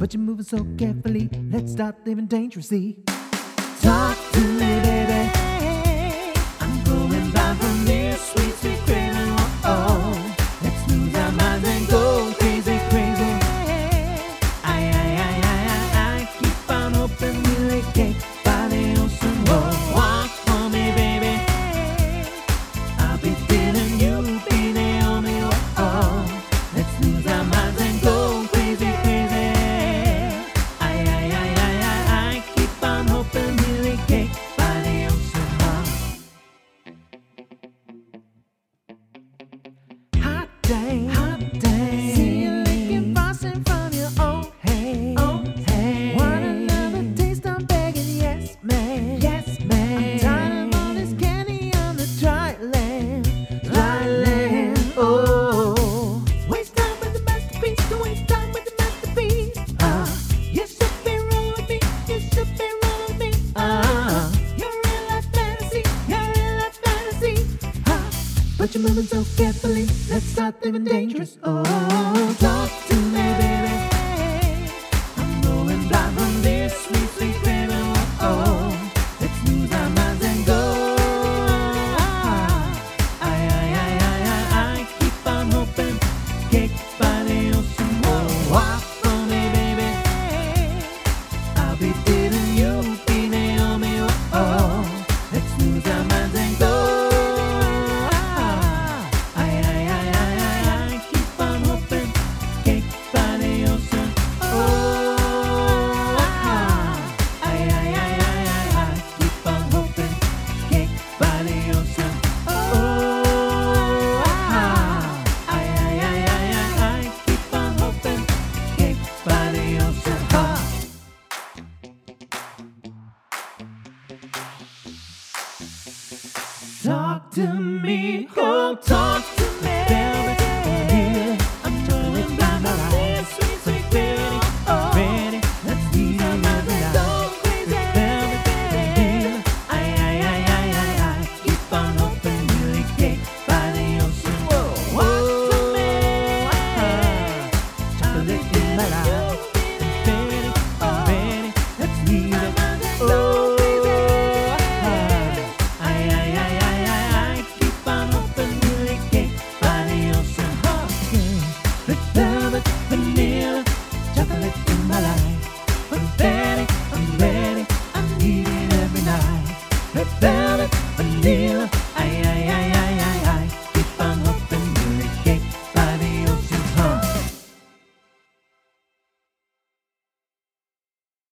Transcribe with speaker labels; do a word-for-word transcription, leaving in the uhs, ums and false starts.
Speaker 1: but you're moving so carefully. Let's start living dangerously. Talk to me, baby. I'm going blind from this sweet, sweet craving. Oh, oh. Let's lose our minds and go crazy, crazy. I, I, I, I, I, I keep on hoping we'll escape by the ocean. Whoa, walk for me, baby. I'll be feeling you, be Naomi. Oh, oh. Let's lose our minds and go crazy, crazy. I, I, I, I, I, I keep on hoping we'll escape by the ocean. Hot day, hot day. See you licking frosting from your own hand. Oh, hey. Want another taste? I'm begging, yes, man. Yes, man. I'm tired of all this candy on the dry land. Dry land, oh. Waste time with the masterpiece. Don't waste time with the masterpiece. Uh, you should be rolling with me. You should be rolling with me. Uh, you're real life fantasy. You're real life fantasy. Uh, but you're moving so carefully. Let's start living dangerous. Oh, talk to me, baby. I'm going blind from this sweet, sweet craving. Oh, oh. Let's lose our minds and go. I, I, I, I, I, I keep on hoping. Cake by the ocean. Oh, walk for me, baby. I'll be feeling you, be Naomi. Oh, oh. Let's lose our minds and go. I, I, I, I, I, I keep on hoping. Cake by the ocean. Oh, I, I, I, I, I, I keep on hoping. Cake by the ocean. Oh, I, I, I, I, I, I keep on hoping. Cake by the ocean. Talk to me, oh, talk